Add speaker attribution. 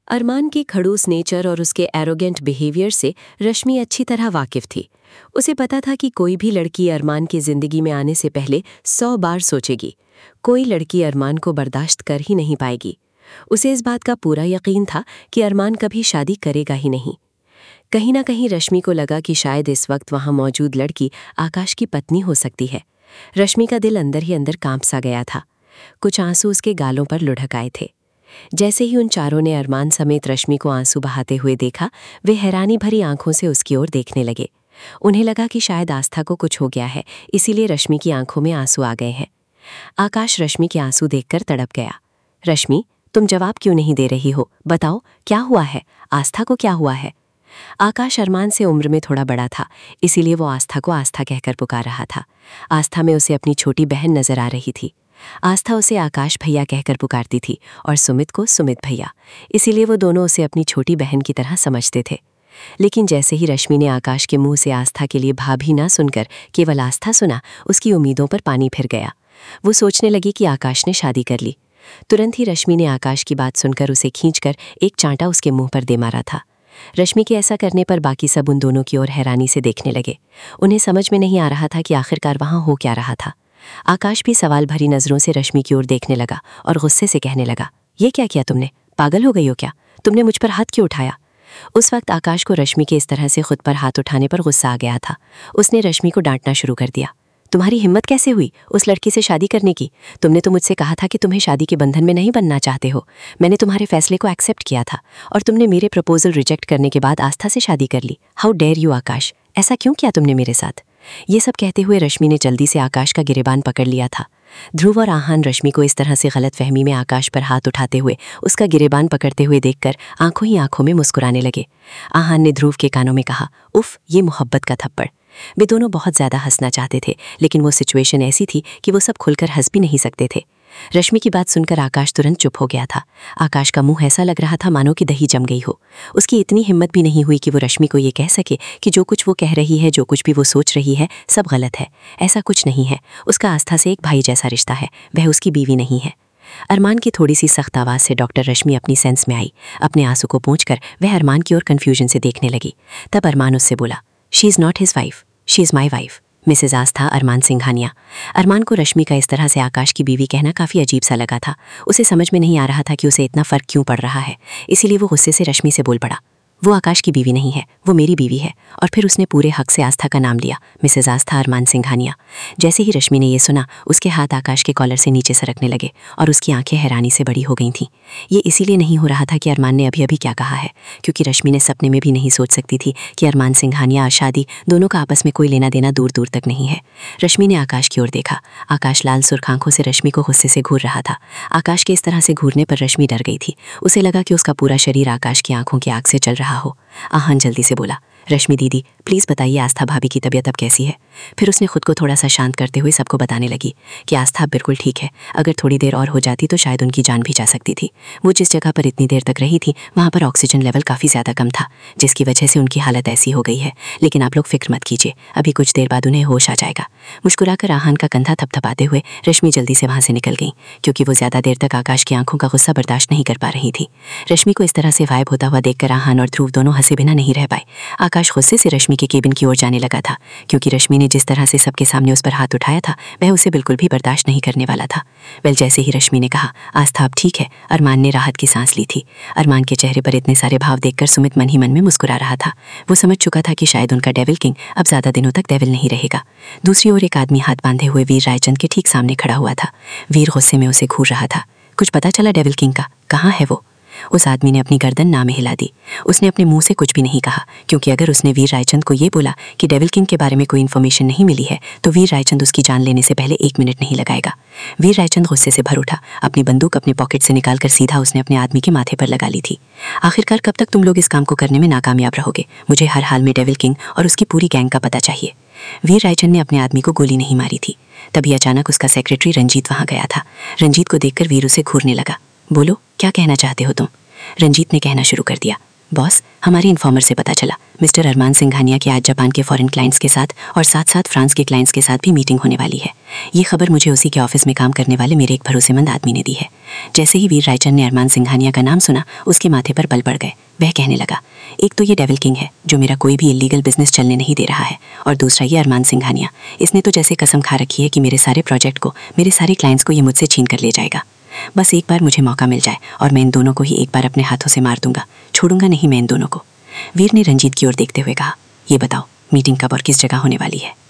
Speaker 1: अरमान के खड़ूस नेचर और उसके एरोगेंट बिहेवियर से रश्मि अच्छी तरह वाकिफ थी। उसे पता था कि कोई भी लड़की अरमान की जिंदगी में आने से पहले 100 बार सोचेगी। कोई लड़की अरमान को बर्दाश्त कर ही नहीं पाएगी। उसे इस बात का पूरा यकीन था कि अरमान कभी शादी करेगा ही नहीं। कहीं ना कहीं रश्मि को लगा कि शायद इस वक्त वहां मौजूद लड़की आकाश की पत्नी हो सकती है। रश्मि का दिल अंदर ही अंदर कांप सा गया था। कुछ आंसू उसके गालों पर लुढ़क आए थे। जैसे ही उन चारों ने अरमान समेत रश्मि को आंसू बहाते हुए देखा, वे हैरानी भरी आंखों से उसकी ओर देखने लगे। उन्हें लगा कि शायद आस्था को कुछ हो गया है, इसीलिए रश्मि की आंखों में आंसू आ गए हैं। आकाश रश्मि के आंसू देखकर तड़प गया। रश्मि, तुम जवाब क्यों नहीं दे रही हो? बताओ, क्या हुआ है? आस्था को क्या हुआ है? आकाश अरमान से उम्र में थोड़ा बड़ा था, इसीलिए वो आस्था को आस्था कहकर पुकार रहा था। आस्था में उसे अपनी छोटी बहन नजर आ रही थी। आस्था उसे आकाश भैया कहकर पुकारती थी और सुमित को सुमित भैया, इसीलिए वो दोनों उसे अपनी छोटी बहन की तरह समझते थे। लेकिन जैसे ही रश्मि ने आकाश के मुंह से आस्था के लिए भाभी ना सुनकर केवल आस्था सुना, उसकी उम्मीदों पर पानी फिर गया। वो सोचने लगी कि आकाश ने शादी कर ली। तुरंत ही रश्मि ने आकाश की बात सुनकर उसे खींचकर एक चांटा उसके मुंह पर दे मारा था। रश्मि के ऐसा करने पर बाकी सब उन दोनों की ओर हैरानी से देखने लगे। उन्हें समझ में नहीं आ रहा था कि आखिरकार वहां हो क्या रहा था। आकाश भी सवाल भरी नजरों से रश्मि की ओर देखने लगा और गुस्से से कहने लगा, ये क्या किया तुमने? पागल हो गई हो क्या? तुमने मुझ पर हाथ क्यों उठाया? उस वक्त आकाश को रश्मि के इस तरह से खुद पर हाथ उठाने पर गुस्सा आ गया था। उसने रश्मि को डांटना शुरू कर दिया। तुम्हारी हिम्मत कैसे हुई उस लड़की से शादी करने की? तुमने तो मुझसे कहा था कि तुम्हें शादी के बंधन में नहीं बनना चाहते हो। मैंने तुम्हारे फैसले को एक्सेप्ट किया था और तुमने मेरे प्रपोजल रिजेक्ट करने के बाद आस्था से शादी कर ली। हाउ डेयर यू आकाश, ऐसा क्यों किया तुमने मेरे साथ? ये सब कहते हुए रश्मि ने जल्दी से आकाश का गिरेबान पकड़ लिया था। ध्रुव और आहान रश्मि को इस तरह से गलतफहमी में आकाश पर हाथ उठाते हुए उसका गिरेबान पकड़ते हुए देखकर आंखों ही आंखों में मुस्कुराने लगे। आहान ने ध्रुव के कानों में कहा, उफ, ये मोहब्बत का थप्पड़। वे दोनों बहुत ज़्यादा हंसना चाहते थे, लेकिन वो सिचुएशन ऐसी थी कि वो सब खुलकर हंस भी नहीं सकते थे। रश्मि की बात सुनकर आकाश तुरंत चुप हो गया था। आकाश का मुंह ऐसा लग रहा था मानो कि दही जम गई हो। उसकी इतनी हिम्मत भी नहीं हुई कि वो रश्मि को ये कह सके कि जो कुछ वो कह रही है, जो कुछ भी वो सोच रही है, सब गलत है। ऐसा कुछ नहीं है। उसका आस्था से एक भाई जैसा रिश्ता है, वह उसकी बीवी नहीं है। अरमान की थोड़ी सी सख्त आवाज़ से डॉक्टर रश्मि अपनी सेंस में आई। अपने आंसू को पोंछकर वह अरमान की ओर कन्फ्यूजन से देखने लगी। तब अरमान उससे बोला, she is not his wife, she is my wife, Mrs Aastha Armaan Singhania. Armaan को रश्मि का इस तरह से आकाश की बीवी कहना काफ़ी अजीब सा लगा था। उसे समझ में नहीं आ रहा था कि उसे इतना फ़र्क क्यों पड़ रहा है, इसीलिए वो गुस्से से रश्मि से बोल पड़ा, वो आकाश की बीवी नहीं है, वो मेरी बीवी है। और फिर उसने पूरे हक से आस्था का नाम लिया, मिसेज आस्था अरमान सिंघानिया। जैसे ही रश्मि ने यह सुना, उसके हाथ आकाश के कॉलर से नीचे सरकने लगे और उसकी आंखें हैरानी से बड़ी हो गई थीं। ये इसीलिए नहीं हो रहा था कि अरमान ने अभी अभी क्या कहा है, क्योंकि रश्मि ने सपने में भी नहीं सोच सकती थी कि अरमान सिंघानिया और शादी दोनों का आपस में कोई लेना देना दूर दूर तक नहीं है। रश्मि ने आकाश की ओर देखा। आकाश लाल सुर्ख आंखों से रश्मि को गुस्से से घूर रहा था। आकाश के इस तरह से घूरने पर रश्मि डर गई थी। उसे लगा कि उसका पूरा शरीर आकाश की आंखों की आग से जल रहा हो। आहान जल्दी से बोला, रश्मि दीदी, प्लीज़ बताइए आस्था भाभी की तबीयत अब कैसी है? फिर उसने खुद को थोड़ा सा शांत करते हुए सबको बताने लगी कि आस्था बिल्कुल ठीक है। अगर थोड़ी देर और हो जाती तो शायद उनकी जान भी जा सकती थी। वो जिस जगह पर इतनी देर तक रही थी वहाँ पर ऑक्सीजन लेवल काफ़ी ज़्यादा कम था, जिसकी वजह से उनकी हालत ऐसी हो गई है। लेकिन आप लोग फिक्र मत कीजिए, अभी कुछ देर बाद उन्हें होश आ जाएगा। मुस्कुराकर आहान का कंधा थपथपाते हुए रश्मि जल्दी से वहाँ से निकल गई, क्योंकि वो ज़्यादा देर तक आकाश की आंखों का गुस्सा बर्दाश्त नहीं कर पा रही थी। रश्मि को इस तरह से गायब होता हुआ देखकर आहान और ध्रुव दोनों हंसे बिना नहीं रह पाए। आकाश गुस्से से रश्मि के केबिन की ओर जाने लगा था, क्योंकि रश्मि ने जिस तरह से सबके सामने उस पर हाथ उठाया था वह उसे बिल्कुल भी बर्दाश्त नहीं करने वाला था। वेल, जैसे ही रश्मि ने कहा आस्था अब ठीक है, अरमान ने राहत की सांस ली थी। अरमान के चेहरे पर इतने सारे भाव देखकर सुमित मन ही मन में मुस्कुरा रहा था। वो समझ चुका था कि शायद उनका डेविल किंग अब ज़्यादा दिनों तक डेविल नहीं रहेगा। दूसरी ओर एक आदमी हाथ बांधे हुए वीर रायचंद के ठीक सामने खड़ा हुआ था। वीर गुस्से में उसे घूर रहा था। कुछ पता चला डेविल किंग का? कहाँ है वो? उस आदमी ने अपनी गर्दन ना में हिला दी। उसने अपने मुंह से कुछ भी नहीं कहा, क्योंकि अगर उसने वीर रायचंद को ये बोला कि डेविल किंग के बारे में कोई इन्फॉर्मेशन नहीं मिली है तो वीर रायचंद उसकी जान लेने से पहले 1 मिनट नहीं लगाएगा। वीर रायचंद गुस्से से भर उठा। अपनी बंदूक अपने पॉकेट से निकालकर सीधा उसने अपने आदमी के माथे पर लगा ली थी। आखिरकार कब तक तुम लोग इस काम को करने में नाकामयाब रहोगे? मुझे हर हाल में डेविल किंग और उसकी पूरी गैंग का पता चाहिए। वीर रायचंद ने अपने आदमी को गोली नहीं मारी थी। तभी अचानक उसका सेक्रेटरी रंजीत वहां गया था। रंजीत को देखकर वीर उसे घूरने लगा। बोलो, क्या कहना चाहते हो तुम? रंजीत ने कहना शुरू कर दिया,
Speaker 2: बॉस, हमारी इन्फॉर्मर से पता चला मिस्टर अरमान सिंघानिया के आज जापान के फॉरेन क्लाइंट्स के साथ और साथ साथ फ्रांस के क्लाइंट्स के साथ भी मीटिंग होने वाली है। ये खबर मुझे उसी के ऑफिस में काम करने वाले मेरे एक भरोसेमंद आदमी ने दी है। जैसे ही वीर रायचंद ने अरमान सिंघानिया का नाम सुना, उसके माथे पर बल पड़ गए। वह कहने लगा, एक तो ये डेविल किंग है जो मेरा कोई भी इलीगल बिजनेस चलने नहीं दे रहा है, और दूसरा ये अरमान सिंघानिया, इसने तो जैसे कसम खा रखी है कि मेरे सारे प्रोजेक्ट को, मेरे सारे क्लाइंट्स को ये मुझसे छीन कर ले जाएगा। बस एक बार मुझे मौका मिल जाए और मैं इन दोनों को ही एक बार अपने हाथों से मार दूंगा, छोड़ूंगा नहीं मैं इन दोनों को। वीर ने रंजीत की ओर देखते हुए कहा, ये बताओ मीटिंग कब और किस जगह होने वाली है?